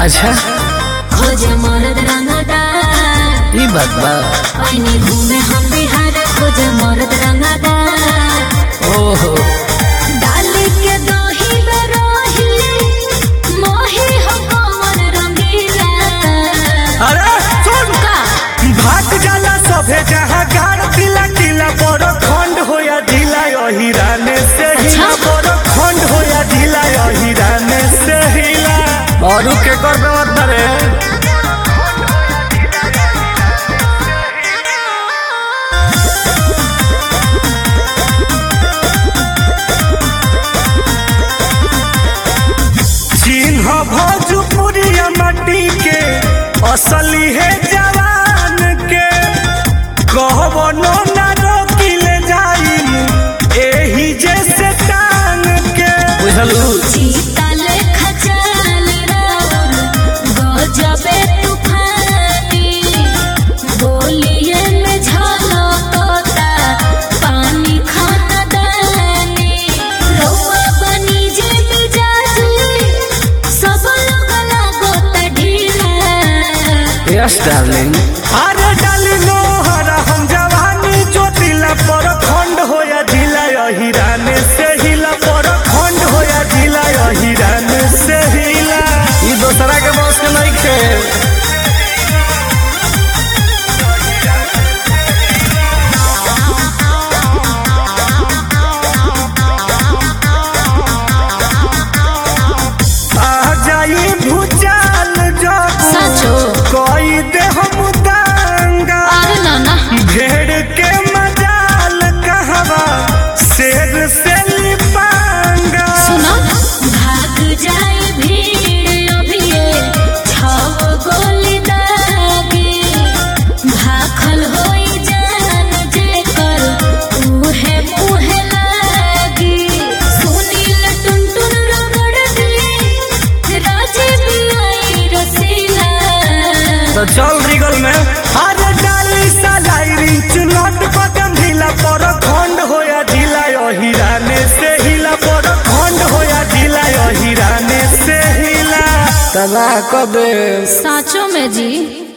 अच्छा खोजे मर्द रंगदार ई बात बा। ऐनी घूमे हम बिहार खोजे मर्द रंगदार ओहो डाली के दही में रही मोही हो कौन रंगीला। अरे सुन का भाग जाला सभे जहाँ गाड़ किला किला बड़ खंड होया ढीला यही राने से हिला अच्छा। बड़ खंड होया ढीला यही राने से हिला और के कर पे मत धरे। चिन्ह भोजपुरिया माटी के असली है जवान के कहबो नो ना रोकिले जाई एही जैसे टांग के बुझलू चीता लेखा चाल राउर गजबे तूफानी बोलिए में झलकता पानी खानदानी रउआ बनी जे मिजाजी सब लोग लागता ढीला। Yes darling. अरे डाली नोहरा हम जवानी ज्योतिला पर खंड होया ढीला यही राने से हिला पर खंड होया ढीला यही राने से हिला ई दोसरा के बॉस के नहीं खे। आ जाई भूचाल जब सचो कोई दे हम दांगा अरे नाना भेड़ के मजाल कहवा शेर से लिपांगा सुनो भाग जाए भीड़ अभिये छव गोली दागी भाखल होई जान जेकर उहे मुहे लागी सुनील टुनटुन रगड़ दी राजे बियाई रसीला। तो चल रिगल में। अरे डाली सलाई चुनट बदम ढीला पर खंड होया ढीला यही राने से हिला पर खंड होया ढीला यही राने से हिला तबाह कर दे। साँचों में जी।